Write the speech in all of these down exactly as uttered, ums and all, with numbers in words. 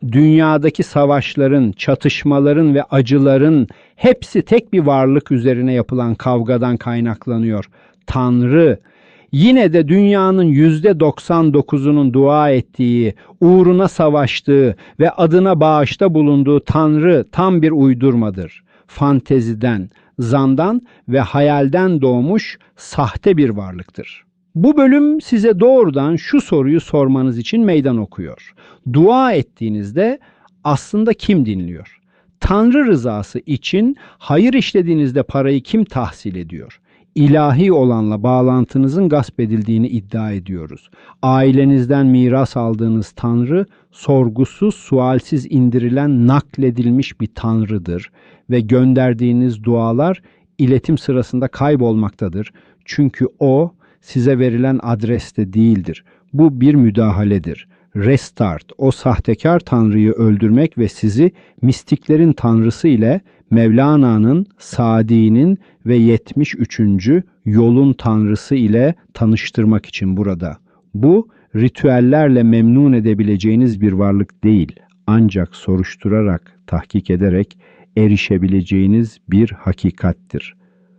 Dünyadaki savaşların, çatışmaların ve acıların hepsi tek bir varlık üzerine yapılan kavgadan kaynaklanıyor. Tanrı. Yine de dünyanın yüzde doksan dokuzunun dua ettiği, uğruna savaştığı ve adına bağışta bulunduğu Tanrı tam bir uydurmadır. Fanteziden, zandan ve hayalden doğmuş sahte bir varlıktır. Bu bölüm size doğrudan şu soruyu sormanız için meydan okuyor. Dua ettiğinizde aslında kim dinliyor? Tanrı rızası için hayır işlediğinizde parayı kim tahsil ediyor? İlahi olanla bağlantınızın gasp edildiğini iddia ediyoruz. Ailenizden miras aldığınız Tanrı, sorgusuz, sualsiz indirilen, nakledilmiş bir Tanrı'dır ve gönderdiğiniz dualar iletim sırasında kaybolmaktadır. Çünkü O size verilen adreste değildir. Bu bir müdahaledir. Restart, o sahtekar Tanrı'yı öldürmek ve sizi mistiklerin Tanrısı ile Mevlana'nın, Sadi'nin ve yetmiş üçüncü yolun Tanrısı ile tanıştırmak için burada. Bu, ritüellerle memnun edebileceğiniz bir varlık değil, ancak soruşturarak, tahkik ederek erişebileceğiniz bir hakikattir.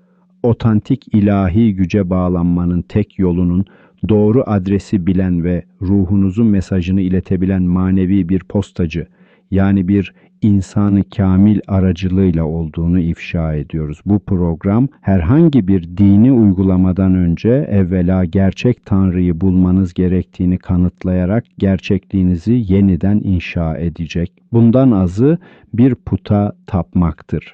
Otantik ilahi güce bağlanmanın tek yolunun doğru adresi bilen ve ruhunuzun mesajını iletebilen manevi bir postacı, yani bir insanı kamil aracılığıyla olduğunu ifşa ediyoruz. Bu program herhangi bir dini uygulamadan önce evvela gerçek Tanrı'yı bulmanız gerektiğini kanıtlayarak gerçekliğinizi yeniden inşa edecek. Bundan azı bir puta tapmaktır.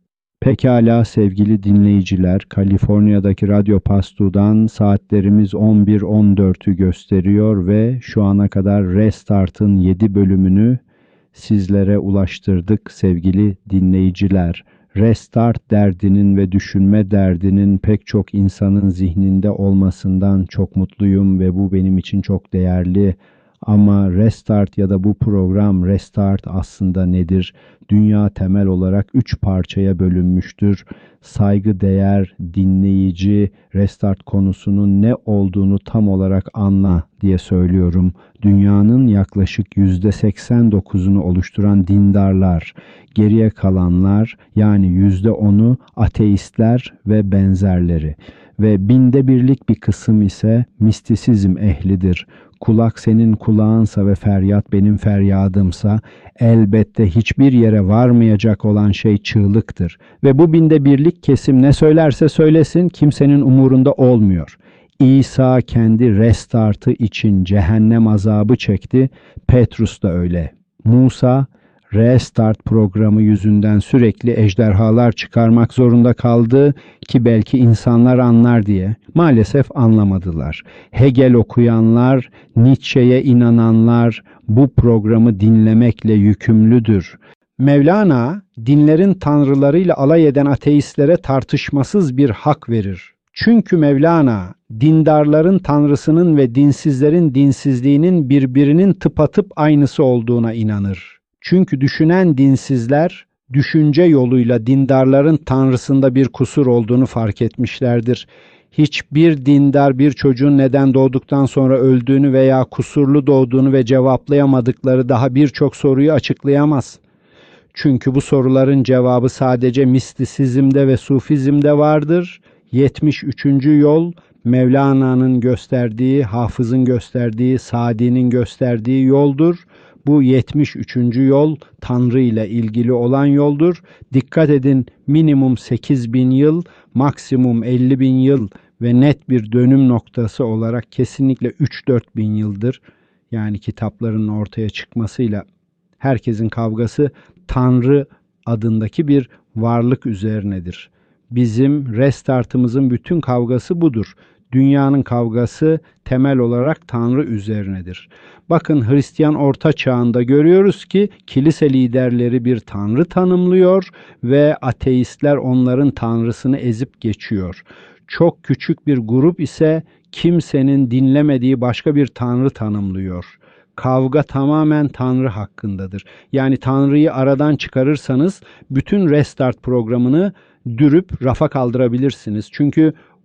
Pekala sevgili dinleyiciler, Kaliforniya'daki Radyo Pastu'dan saatlerimiz on bir on dörtü gösteriyor ve şu ana kadar Restart'ın yedi bölümünü sizlere ulaştırdık sevgili dinleyiciler. Restart derdinin ve düşünme derdinin pek çok insanın zihninde olmasından çok mutluyum ve bu benim için çok değerli. Ama Restart ya da bu program Restart aslında nedir? Dünya temel olarak üç parçaya bölünmüştür. Saygıdeğer dinleyici, Restart konusunun ne olduğunu tam olarak anla diye söylüyorum. Dünyanın yaklaşık yüzde seksen dokuzunu oluşturan dindarlar, geriye kalanlar yani yüzde onu ateistler ve benzerleri ve binde birlik bir kısım ise mistisizm ehlidir. Kulak senin kulağınsa ve feryat benim feryadımsa elbette hiçbir yere varmayacak olan şey çığlıktır. Ve bu binde birlik kesim ne söylerse söylesin kimsenin umurunda olmuyor. İsa kendi restartı için cehennem azabı çekti. Petrus da öyle. Musa Restart programı yüzünden sürekli ejderhalar çıkarmak zorunda kaldı ki belki insanlar anlar diye. Maalesef anlamadılar. Hegel okuyanlar, Nietzsche'ye inananlar bu programı dinlemekle yükümlüdür. Mevlana, dinlerin tanrılarıyla alay eden ateistlere tartışmasız bir hak verir. Çünkü Mevlana, dindarların tanrısının ve dinsizlerin dinsizliğinin birbirinin tıpatıp aynısı olduğuna inanır. Çünkü düşünen dinsizler, düşünce yoluyla dindarların tanrısında bir kusur olduğunu fark etmişlerdir. Hiçbir dindar bir çocuğun neden doğduktan sonra öldüğünü veya kusurlu doğduğunu ve cevaplayamadıkları daha birçok soruyu açıklayamaz. Çünkü bu soruların cevabı sadece mistisizmde ve sufizmde vardır. yetmiş üçüncü yol, Mevlana'nın gösterdiği, Hafız'ın gösterdiği, Sadi'nin gösterdiği yoldur. Bu yetmiş üçüncü yol Tanrı ile ilgili olan yoldur. Dikkat edin, minimum sekiz bin yıl, maksimum elli bin yıl ve net bir dönüm noktası olarak kesinlikle üç dört bin yıldır. Yani kitapların ortaya çıkmasıyla herkesin kavgası Tanrı adındaki bir varlık üzerinedir. Bizim restartımızın bütün kavgası budur. Dünyanın kavgası temel olarak Tanrı üzerinedir. Bakın Hristiyan Orta Çağ'ında görüyoruz ki kilise liderleri bir Tanrı tanımlıyor ve ateistler onların Tanrısını ezip geçiyor. Çok küçük bir grup ise kimsenin dinlemediği başka bir Tanrı tanımlıyor. Kavga tamamen Tanrı hakkındadır. Yani Tanrı'yı aradan çıkarırsanız bütün Restart programını dürüp rafa kaldırabilirsiniz. Çünkü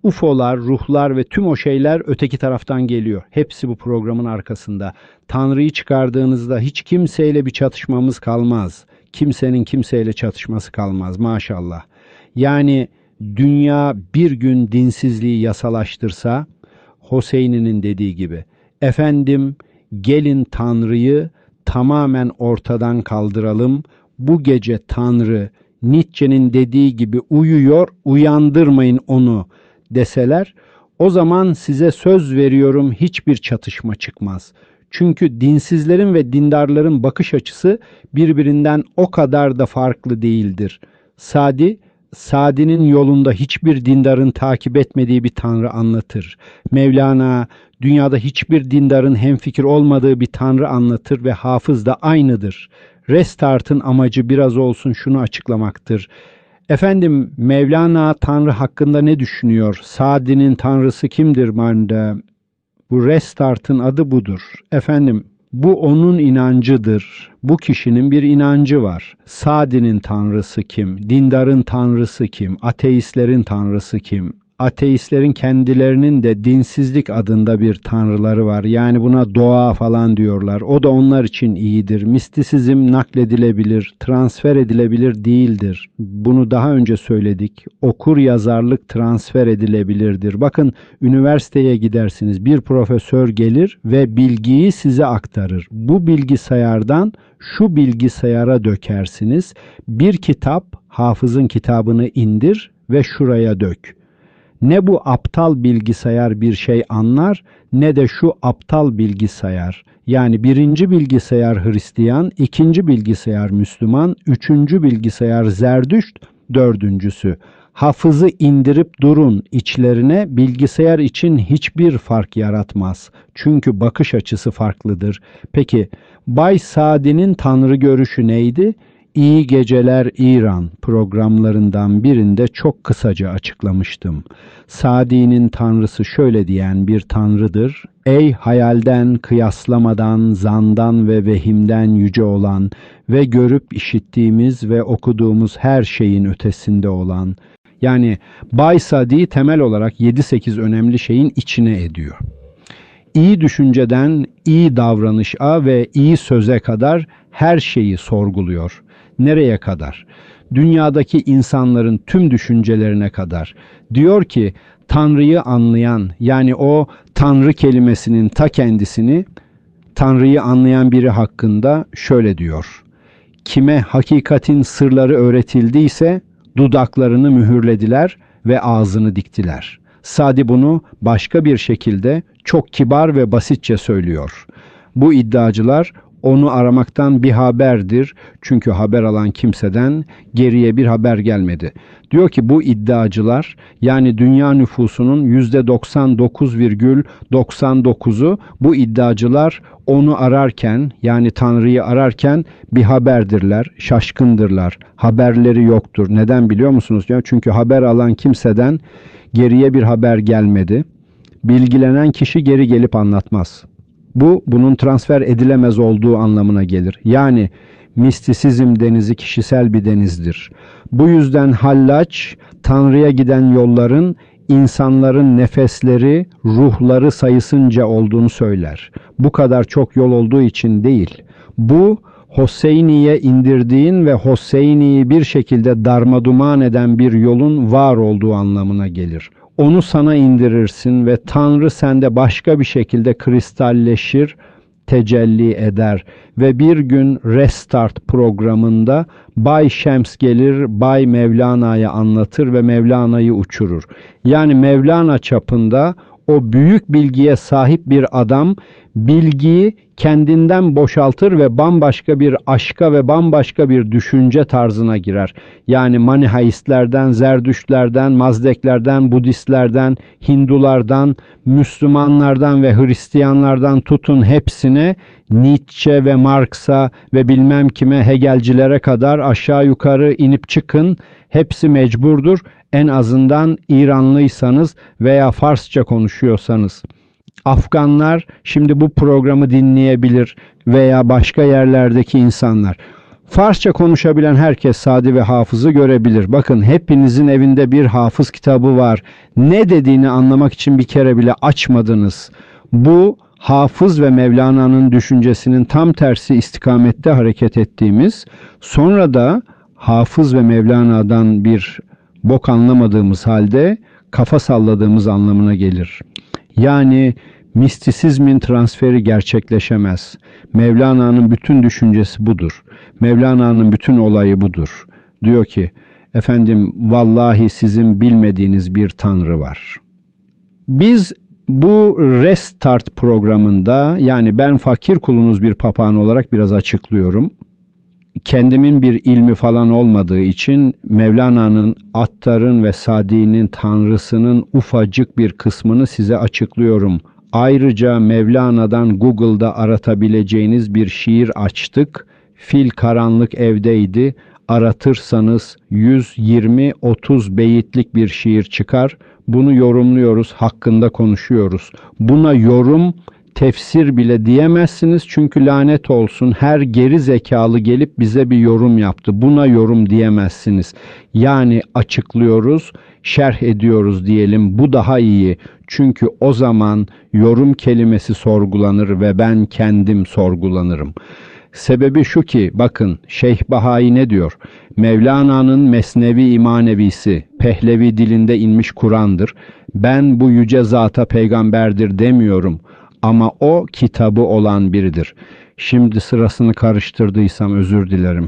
U F O'lar, ruhlar ve tüm o şeyler öteki taraftan geliyor. Hepsi bu programın arkasında. Tanrı'yı çıkardığınızda hiç kimseyle bir çatışmamız kalmaz. Kimsenin kimseyle çatışması kalmaz maşallah. Yani dünya bir gün dinsizliği yasalaştırsa, Hoseyni'nin dediği gibi, efendim gelin Tanrı'yı tamamen ortadan kaldıralım. Bu gece Tanrı Nietzsche'nin dediği gibi uyuyor, uyandırmayın onu deseler, o zaman size söz veriyorum hiçbir çatışma çıkmaz. Çünkü dinsizlerin ve dindarların bakış açısı birbirinden o kadar da farklı değildir. Sadi, Sadi'nin yolunda hiçbir dindarın takip etmediği bir tanrı anlatır. Mevlana, dünyada hiçbir dindarın hemfikir olmadığı bir tanrı anlatır ve Hafız da aynıdır. Restart'ın amacı biraz olsun şunu açıklamaktır. Efendim Mevlana Tanrı hakkında ne düşünüyor? Sadi'nin tanrısı kimdir Manda? Bu Restart'ın adı budur. Efendim bu onun inancıdır. Bu kişinin bir inancı var. Sadi'nin tanrısı kim? Dindarın tanrısı kim? Ateistlerin tanrısı kim? Ateistlerin kendilerinin de dinsizlik adında bir tanrıları var. Yani buna doğa falan diyorlar. O da onlar için iyidir. Mistisizm nakledilebilir, transfer edilebilir değildir. Bunu daha önce söyledik. Okur yazarlık transfer edilebilirdir. Bakın üniversiteye gidersiniz. Bir profesör gelir ve bilgiyi size aktarır. Bu bilgisayardan şu bilgisayara dökersiniz. Bir kitap, Hafız'ın kitabını indir ve şuraya dök. Ne bu aptal bilgisayar bir şey anlar, ne de şu aptal bilgisayar. Yani birinci bilgisayar Hristiyan, ikinci bilgisayar Müslüman, üçüncü bilgisayar Zerdüşt, dördüncüsü. Hafızı indirip durun içlerine, bilgisayar için hiçbir fark yaratmaz. Çünkü bakış açısı farklıdır. Peki, Bay Sadi'nin tanrı görüşü neydi? İyi Geceler İran programlarından birinde çok kısaca açıklamıştım. Sadi'nin tanrısı şöyle diyen bir tanrıdır. Ey hayalden, kıyaslamadan, zandan ve vehimden yüce olan ve görüp işittiğimiz ve okuduğumuz her şeyin ötesinde olan. Yani Bay Sadi temel olarak yedi sekiz önemli şeyin içine ediyor. İyi düşünceden iyi davranışa ve iyi söze kadar her şeyi sorguluyor. Nereye kadar? Dünyadaki insanların tüm düşüncelerine kadar. Diyor ki Tanrı'yı anlayan, yani o Tanrı kelimesinin ta kendisini Tanrı'yı anlayan biri hakkında şöyle diyor. Kime hakikatin sırları öğretildiyse dudaklarını mühürlediler ve ağzını diktiler. Sadi bunu başka bir şekilde çok kibar ve basitçe söylüyor. Bu iddiacılar onu aramaktan bir haberdir. Çünkü haber alan kimseden geriye bir haber gelmedi. Diyor ki bu iddiacılar, yani dünya nüfusunun yüzde doksan dokuz virgül doksan dokuzu bu iddiacılar onu ararken, yani Tanrı'yı ararken bir haberdirler, şaşkındırlar. Haberleri yoktur. Neden biliyor musunuz? Çünkü haber alan kimseden geriye bir haber gelmedi. Bilgilenen kişi geri gelip anlatmaz. Bu, bunun transfer edilemez olduğu anlamına gelir. Yani mistisizm denizi kişisel bir denizdir. Bu yüzden Hallaç, Tanrı'ya giden yolların insanların nefesleri, ruhları sayısınca olduğunu söyler. Bu kadar çok yol olduğu için değil. Bu, Hoseyni'ye indirdiğin ve Hoseyni'yi bir şekilde darmaduman eden bir yolun var olduğu anlamına gelir. Onu sana indirirsin ve Tanrı sende başka bir şekilde kristalleşir, tecelli eder ve bir gün Restart programında Bay Şems gelir, Bay Mevlana'ya anlatır ve Mevlana'yı uçurur. Yani Mevlana çapında o büyük bilgiye sahip bir adam bilgiyi kendinden boşaltır ve bambaşka bir aşka ve bambaşka bir düşünce tarzına girer. Yani Manihaistlerden, Zerdüştlerden, Mazdeklerden, Budistlerden, Hindulardan, Müslümanlardan ve Hristiyanlardan tutun hepsine, Nietzsche ve Marx'a ve bilmem kime, Hegelcilere kadar aşağı yukarı inip çıkın. Hepsi mecburdur. En azından İranlıysanız veya Farsça konuşuyorsanız. Afganlar şimdi bu programı dinleyebilir veya başka yerlerdeki insanlar. Farsça konuşabilen herkes Sadi ve Hafız'ı görebilir. Bakın hepinizin evinde bir Hafız kitabı var. Ne dediğini anlamak için bir kere bile açmadınız. Bu Hafız ve Mevlana'nın düşüncesinin tam tersi istikamette hareket ettiğimiz, sonra da Hafız ve Mevlana'dan bir bok anlamadığımız halde kafa salladığımız anlamına gelir. Yani mistisizmin transferi gerçekleşemez. Mevlana'nın bütün düşüncesi budur. Mevlana'nın bütün olayı budur. Diyor ki, efendim vallahi sizin bilmediğiniz bir tanrı var. Biz bu Restart programında, yani ben fakir kulunuz bir papağan olarak biraz açıklıyorum. Kendimin bir ilmi falan olmadığı için Mevlana'nın, Attar'ın ve Sadi'nin tanrısının ufacık bir kısmını size açıklıyorum. Ayrıca Mevlana'dan Google'da aratabileceğiniz bir şiir açtık. Fil karanlık evdeydi. Aratırsanız yüz yirmi otuz beyitlik bir şiir çıkar. Bunu yorumluyoruz, hakkında konuşuyoruz. Buna yorum, tefsir bile diyemezsiniz çünkü lanet olsun her geri zekalı gelip bize bir yorum yaptı. Buna yorum diyemezsiniz. Yani açıklıyoruz, şerh ediyoruz diyelim. Bu daha iyi. Çünkü o zaman yorum kelimesi sorgulanır ve ben kendim sorgulanırım. Sebebi şu ki, bakın Şeyh Bahai ne diyor? Mevlana'nın Mesnevi İmanevisi, Pehlevi dilinde inmiş Kur'an'dır. Ben bu yüce zata peygamberdir demiyorum. Ama o kitabı olan biridir. Şimdi sırasını karıştırdıysam özür dilerim.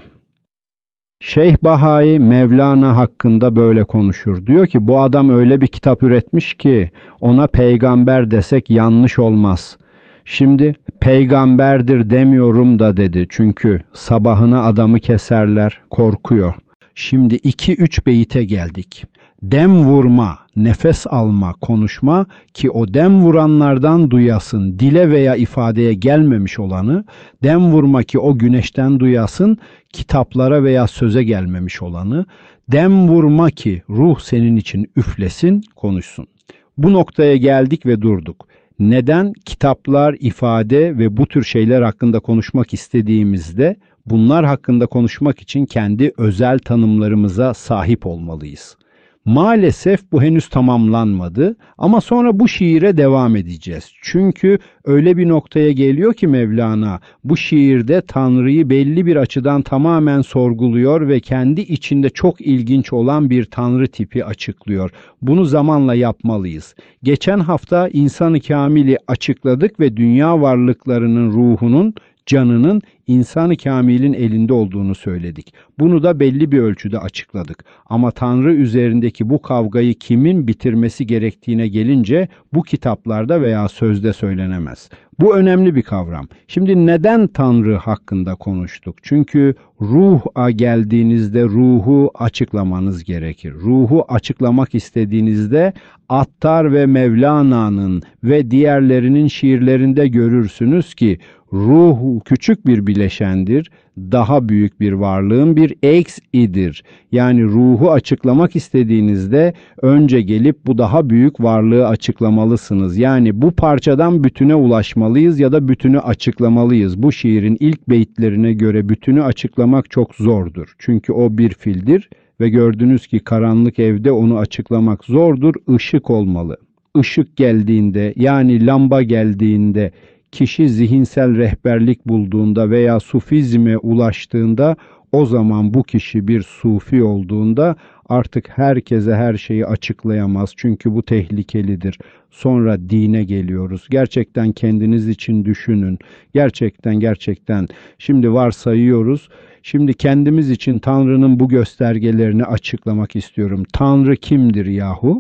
Şeyh Bahai Mevlana hakkında böyle konuşur. Diyor ki bu adam öyle bir kitap üretmiş ki ona peygamber desek yanlış olmaz. Şimdi peygamberdir demiyorum da dedi. Çünkü sabahına adamı keserler, korkuyor. Şimdi iki üç beyite geldik. Dem vurma, nefes alma, konuşma ki o dem vuranlardan duyasın, dile veya ifadeye gelmemiş olanı, dem vurma ki o güneşten duyasın, kitaplara veya söze gelmemiş olanı, dem vurma ki ruh senin için üflesin, konuşsun. Bu noktaya geldik ve durduk. Neden kitaplar, ifade ve bu tür şeyler hakkında konuşmak istediğimizde bunlar hakkında konuşmak için kendi özel tanımlarımıza sahip olmalıyız. Maalesef bu henüz tamamlanmadı ama sonra bu şiire devam edeceğiz. Çünkü öyle bir noktaya geliyor ki Mevlana bu şiirde Tanrı'yı belli bir açıdan tamamen sorguluyor ve kendi içinde çok ilginç olan bir Tanrı tipi açıklıyor. Bunu zamanla yapmalıyız. Geçen hafta İnsan-ı Kamil'i açıkladık ve dünya varlıklarının ruhunun, canının İnsan-ı Kamil'in elinde olduğunu söyledik. Bunu da belli bir ölçüde açıkladık. Ama Tanrı üzerindeki bu kavgayı kimin bitirmesi gerektiğine gelince bu kitaplarda veya sözde söylenemez. Bu önemli bir kavram. Şimdi neden Tanrı hakkında konuştuk? Çünkü ruha geldiğinizde ruhu açıklamanız gerekir. Ruhu açıklamak istediğinizde Attar ve Mevlana'nın ve diğerlerinin şiirlerinde görürsünüz ki ruh küçük bir bileşendir, daha büyük bir varlığın bir eksidir. Yani ruhu açıklamak istediğinizde önce gelip bu daha büyük varlığı açıklamalısınız. Yani bu parçadan bütüne ulaşmalıyız ya da bütünü açıklamalıyız. Bu şiirin ilk beyitlerine göre bütünü açıklamak çok zordur. Çünkü o bir fildir ve gördünüz ki karanlık evde onu açıklamak zordur, ışık olmalı. Işık geldiğinde yani lamba geldiğinde kişi zihinsel rehberlik bulduğunda veya sufizme ulaştığında o zaman bu kişi bir sufi olduğunda artık herkese her şeyi açıklayamaz. Çünkü bu tehlikelidir. Sonra dine geliyoruz. Gerçekten kendiniz için düşünün. Gerçekten gerçekten şimdi varsayıyoruz. Şimdi kendimiz için Tanrı'nın bu göstergelerini açıklamak istiyorum. Tanrı kimdir yahu?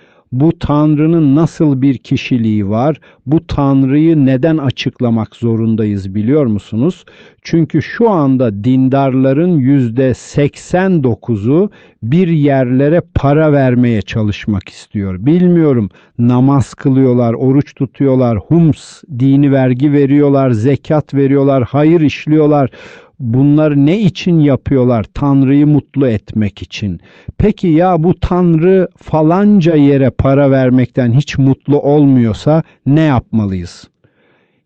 Bu Tanrı'nın nasıl bir kişiliği var? Bu Tanrı'yı neden açıklamak zorundayız biliyor musunuz? Çünkü şu anda dindarların yüzde seksen dokuzu bir yerlere para vermeye çalışmak istiyor. Bilmiyorum, namaz kılıyorlar, oruç tutuyorlar, hums, dini vergi veriyorlar, zekat veriyorlar, hayır işliyorlar. Bunları ne için yapıyorlar? Tanrı'yı mutlu etmek için. Peki ya bu Tanrı falanca yere para vermekten hiç mutlu olmuyorsa ne yapmalıyız?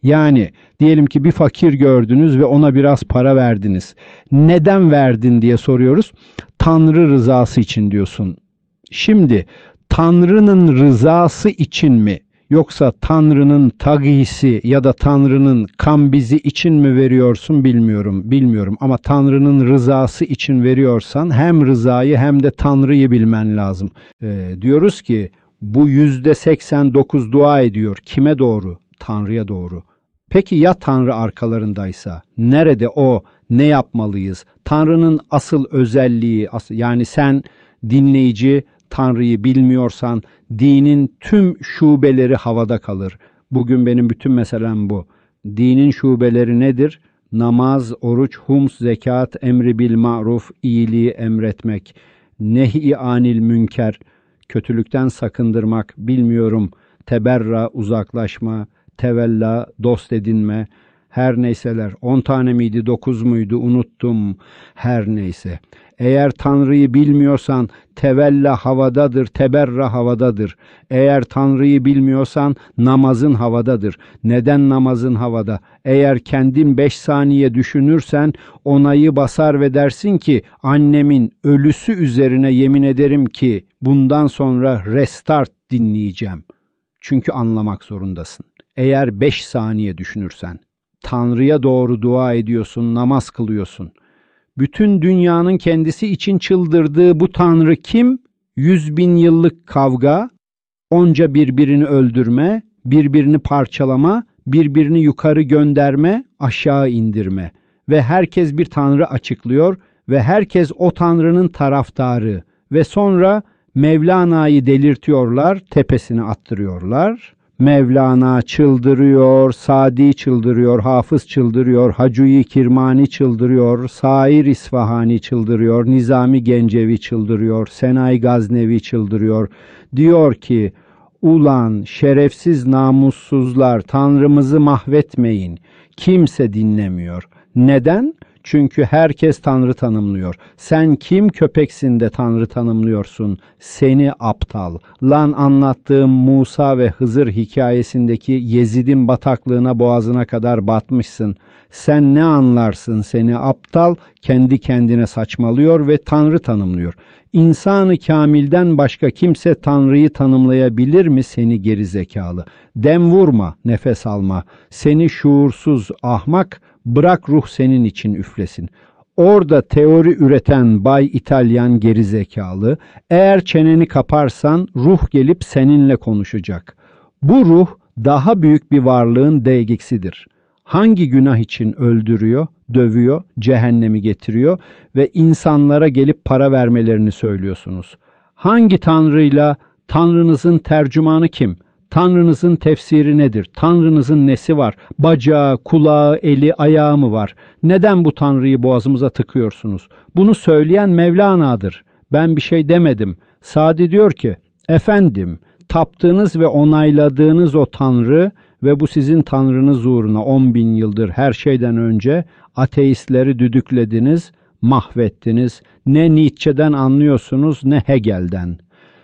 Yani diyelim ki bir fakir gördünüz ve ona biraz para verdiniz. Neden verdin diye soruyoruz. Tanrı rızası için diyorsun. Şimdi Tanrı'nın rızası için mi yoksa Tanrı'nın tagisi ya da Tanrı'nın kambizi için mi veriyorsun bilmiyorum. Bilmiyorum ama Tanrı'nın rızası için veriyorsan hem rızayı hem de Tanrı'yı bilmen lazım. Ee, diyoruz ki bu yüzde seksen dokuz dua ediyor. Kime doğru? Tanrı'ya doğru. Peki ya Tanrı arkalarındaysa? Nerede o? Ne yapmalıyız? Tanrı'nın asıl özelliği, yani sen dinleyici Tanrı'yı bilmiyorsan dinin tüm şubeleri havada kalır. Bugün benim bütün meselem bu. Dinin şubeleri nedir? Namaz, oruç, hums, zekat, emri bil maruf, iyiliği emretmek, nehy-i anil münker, kötülükten sakındırmak, bilmiyorum, teberra, uzaklaşma, tevella, dost edinme, her neyseler. On tane miydi, dokuz muydu, unuttum, her neyse. Eğer Tanrı'yı bilmiyorsan tevella havadadır, teberra havadadır. Eğer Tanrı'yı bilmiyorsan namazın havadadır. Neden namazın havada? Eğer kendin beş saniye düşünürsen onayı basar ve dersin ki annemin ölüsü üzerine yemin ederim ki bundan sonra restart dinleyeceğim. Çünkü anlamak zorundasın. Eğer beş saniye düşünürsen Tanrı'ya doğru dua ediyorsun, namaz kılıyorsun. Bütün dünyanın kendisi için çıldırdığı bu Tanrı kim? Yüz bin yıllık kavga, onca birbirini öldürme, birbirini parçalama, birbirini yukarı gönderme, aşağı indirme. Ve herkes bir Tanrı açıklıyor ve herkes o Tanrı'nın taraftarı. Ve sonra Mevlana'yı delirtiyorlar, tepesine attırıyorlar. Mevlana çıldırıyor, Sadi çıldırıyor, Hafız çıldırıyor, Hacı-i Kirmani çıldırıyor, Sair İsfahani çıldırıyor, Nizami Gencevi çıldırıyor, Senay Gaznevi çıldırıyor. Diyor ki, ulan şerefsiz namussuzlar, Tanrımızı mahvetmeyin. Kimse dinlemiyor. Neden? Çünkü herkes Tanrı tanımlıyor. Sen kim köpeksin de Tanrı tanımlıyorsun? Seni aptal. Lan anlattığım Musa ve Hızır hikayesindeki Yezid'in bataklığına boğazına kadar batmışsın. Sen ne anlarsın seni aptal? Kendi kendine saçmalıyor ve Tanrı tanımlıyor. İnsanı kamilden başka kimse Tanrı'yı tanımlayabilir mi seni gerizekalı? Dem vurma, nefes alma. Seni şuursuz ahmak, bırak ruh senin için üflesin. Orada teori üreten Bay İtalyan gerizekalı, eğer çeneni kaparsan ruh gelip seninle konuşacak. Bu ruh daha büyük bir varlığın değgiksidir. Hangi günah için öldürüyor, dövüyor, cehennemi getiriyor ve insanlara gelip para vermelerini söylüyorsunuz? Hangi tanrıyla? Tanrınızın tercümanı kim? Tanrınızın tefsiri nedir? Tanrınızın nesi var? Bacağı, kulağı, eli, ayağı mı var? Neden bu Tanrı'yı boğazımıza tıkıyorsunuz? Bunu söyleyen Mevlana'dır. Ben bir şey demedim. Sadi diyor ki, efendim, taptığınız ve onayladığınız o Tanrı ve bu sizin Tanrınız uğruna on bin yıldır her şeyden önce ateistleri düdüklediniz, mahvettiniz. Ne Nietzsche'den anlıyorsunuz ne Hegel'den.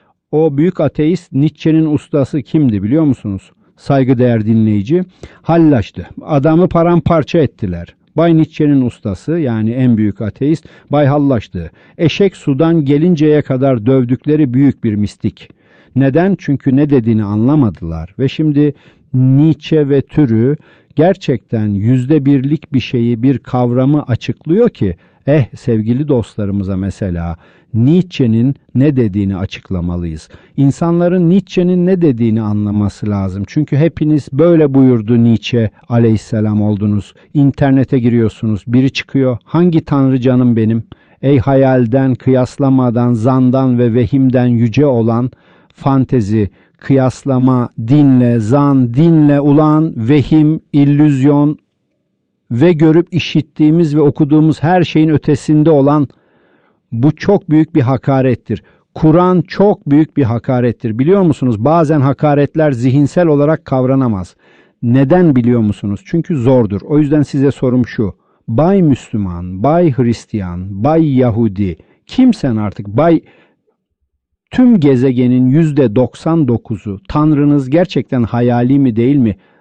O büyük ateist Nietzsche'nin ustası kimdi biliyor musunuz? Saygıdeğer dinleyici. Hallaştı. Adamı paramparça ettiler. Bay Nietzsche'nin ustası yani en büyük ateist Bay Hallaştı. Eşek sudan gelinceye kadar dövdükleri büyük bir mistik. Neden? Çünkü ne dediğini anlamadılar. Ve şimdi Nietzsche ve türü gerçekten yüzde birlik bir şeyi, bir kavramı açıklıyor ki, eh sevgili dostlarımıza mesela Nietzsche'nin ne dediğini açıklamalıyız. İnsanların Nietzsche'nin ne dediğini anlaması lazım. Çünkü hepiniz böyle buyurdu Nietzsche aleyhisselam oldunuz. İnternete giriyorsunuz, biri çıkıyor. Hangi tanrı canım benim? Ey hayalden, kıyaslamadan, zandan ve vehimden yüce olan fantezi, kıyaslama, dinle, zan, dinle ulan, vehim, illüzyon ve görüp işittiğimiz ve okuduğumuz her şeyin ötesinde olan bu çok büyük bir hakarettir. Kur'an çok büyük bir hakarettir. Biliyor musunuz? Bazen hakaretler zihinsel olarak kavranamaz. Neden biliyor musunuz? Çünkü zordur. O yüzden size sorum şu. Bay Müslüman, Bay Hristiyan, Bay Yahudi, kimsen artık, Bay tüm gezegenin yüzde doksan dokuzu Tanrınız gerçekten hayali mi değil mi?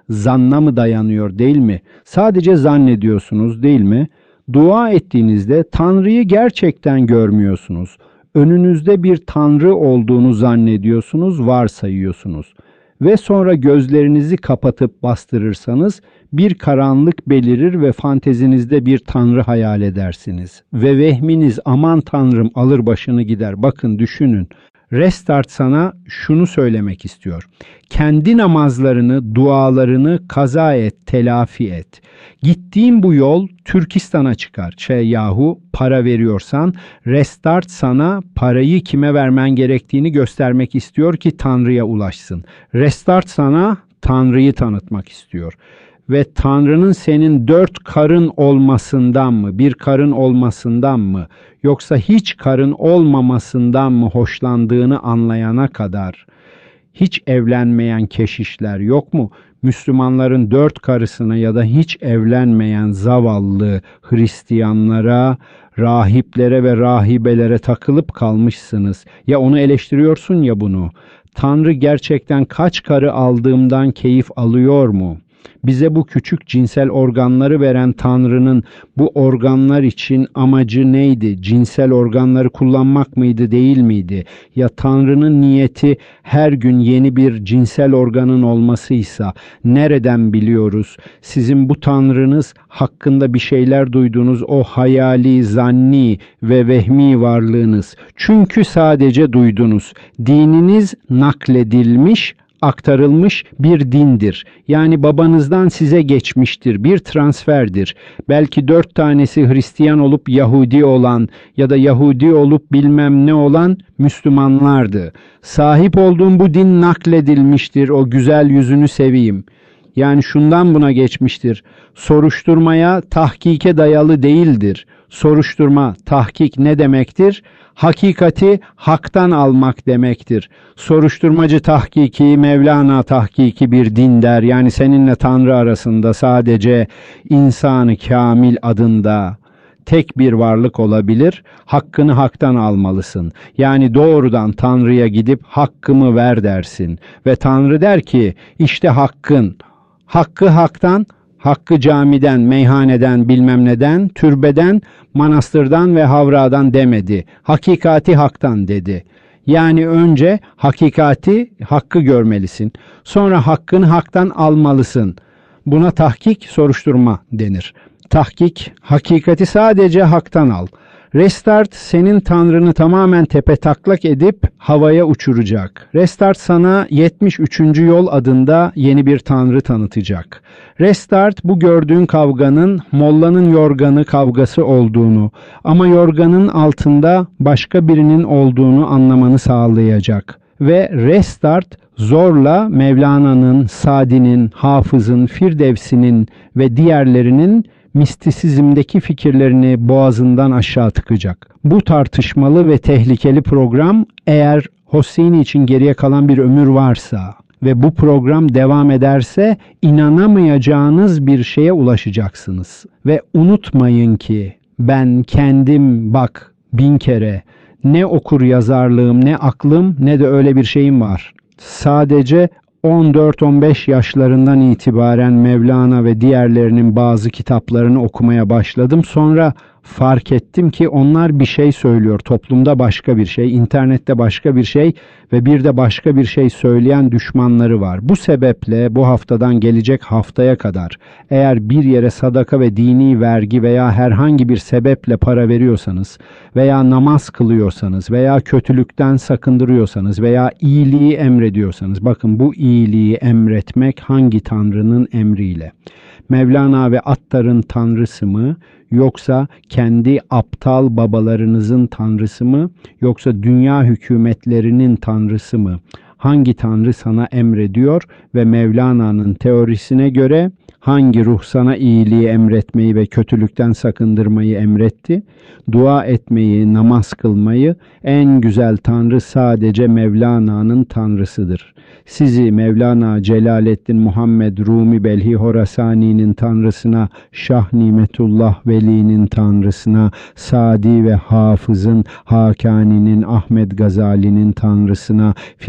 zanna mı dayanıyor, değil mi? Sadece zannediyorsunuz, değil mi? Dua ettiğinizde Tanrı'yı gerçekten görmüyorsunuz. Önünüzde bir Tanrı olduğunu zannediyorsunuz, varsayıyorsunuz. Ve sonra gözlerinizi kapatıp bastırırsanız bir karanlık belirir ve fantezinizde bir Tanrı hayal edersiniz. Ve vehminiz aman Tanrım alır başını gider. Bakın düşünün. Restart sana şunu söylemek istiyor. Kendi namazlarını, dualarını kaza et, telafi et. Gittiğin bu yol Türkistan'a çıkar. Şey yahu para veriyorsan Restart sana parayı kime vermen gerektiğini göstermek istiyor ki Tanrı'ya ulaşsın. Restart sana Tanrı'yı tanıtmak istiyor. Ve Tanrı'nın senin dört karın olmasından mı, bir karın olmasından mı, yoksa hiç karın olmamasından mı hoşlandığını anlayana kadar hiç evlenmeyen keşişler yok mu? Müslümanların dört karısına ya da hiç evlenmeyen zavallı Hristiyanlara, rahiplere ve rahibelere takılıp kalmışsınız. Ya onu eleştiriyorsun ya bunu. Tanrı gerçekten kaç karı aldığımdan keyif alıyor mu? Bize bu küçük cinsel organları veren Tanrı'nın bu organlar için amacı neydi? Cinsel organları kullanmak mıydı, değil miydi? Ya Tanrı'nın niyeti her gün yeni bir cinsel organın olmasıysa nereden biliyoruz? Sizin bu Tanrınız hakkında bir şeyler duyduğunuz o hayali, zanni ve vehmi varlığınız. Çünkü sadece duydunuz. Dininiz nakledilmiş, aktarılmış bir dindir. Yani babanızdan size geçmiştir, bir transferdir. Belki dört tanesi Hristiyan olup Yahudi olan ya da Yahudi olup bilmem ne olan Müslümanlardı. Sahip olduğum bu din nakledilmiştir, o güzel yüzünü seveyim. Yani şundan buna geçmiştir. Soruşturmaya, tahkike dayalı değildir. Soruşturma, tahkik ne demektir? Hakikati haktan almak demektir. Soruşturmacı tahkiki, Mevlana tahkiki bir din der. Yani seninle Tanrı arasında sadece insanı kamil adında tek bir varlık olabilir. Hakkını haktan almalısın. Yani doğrudan Tanrı'ya gidip hakkımı ver dersin. Ve Tanrı der ki işte hakkın. Hakkı haktan, hakkı camiden, meyhaneden, bilmem neden, türbeden, manastırdan ve havradan demedi. Hakikati haktan dedi. Yani önce hakikati, hakkı görmelisin. Sonra hakkını haktan almalısın. Buna tahkik, soruşturma denir. Tahkik, hakikati sadece haktan al. Restart senin Tanrını tamamen tepetaklak edip havaya uçuracak. Restart sana yetmiş üçüncü yol adında yeni bir Tanrı tanıtacak. Restart bu gördüğün kavganın Molla'nın yorganı kavgası olduğunu ama yorganın altında başka birinin olduğunu anlamanı sağlayacak. Ve Restart zorla Mevlana'nın, Sadi'nin, Hafız'ın, Firdevsi'nin ve diğerlerinin mistisizmdeki fikirlerini boğazından aşağı tıkacak. Bu tartışmalı ve tehlikeli program eğer Hosseini için geriye kalan bir ömür varsa ve bu program devam ederse inanamayacağınız bir şeye ulaşacaksınız. Ve unutmayın ki ben kendim bak bin kere ne okur yazarlığım ne aklım ne de öyle bir şeyim var. Sadece on dört on beş yaşlarından itibaren Mevlana ve diğerlerinin bazı kitaplarını okumaya başladım. Sonra fark ettim ki onlar bir şey söylüyor. Toplumda başka bir şey, internette başka bir şey ve bir de başka bir şey söyleyen düşmanları var. Bu sebeple bu haftadan gelecek haftaya kadar eğer bir yere sadaka ve dini vergi veya herhangi bir sebeple para veriyorsanız veya namaz kılıyorsanız veya kötülükten sakındırıyorsanız veya iyiliği emrediyorsanız, bakın bu iyiliği emretmek hangi Tanrı'nın emriyle? Mevlana ve Attar'ın tanrısı mı, yoksa kendi aptal babalarınızın tanrısı mı, yoksa dünya hükümetlerinin tanrısı mı? Hangi tanrı sana emrediyor ve Mevlana'nın teorisine göre hangi ruh sana iyiliği emretmeyi ve kötülükten sakındırmayı emretti? Dua etmeyi, namaz kılmayı en güzel tanrı sadece Mevlana'nın tanrısıdır. Sizi Mevlana Celaleddin Muhammed Rumi Belhi Horasani'nin tanrısına, Şah Nimetullah Veli'nin tanrısına, Sadi ve Hafız'ın, Hakani'nin, Ahmed Gazali'nin tanrısına, Firdevs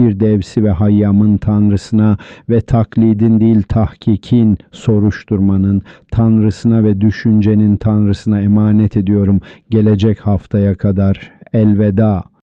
Nefsi ve Hayyam'ın Tanrısına ve taklidin değil tahkikin, soruşturmanın Tanrısına ve düşüncenin Tanrısına emanet ediyorum gelecek haftaya kadar. Elveda.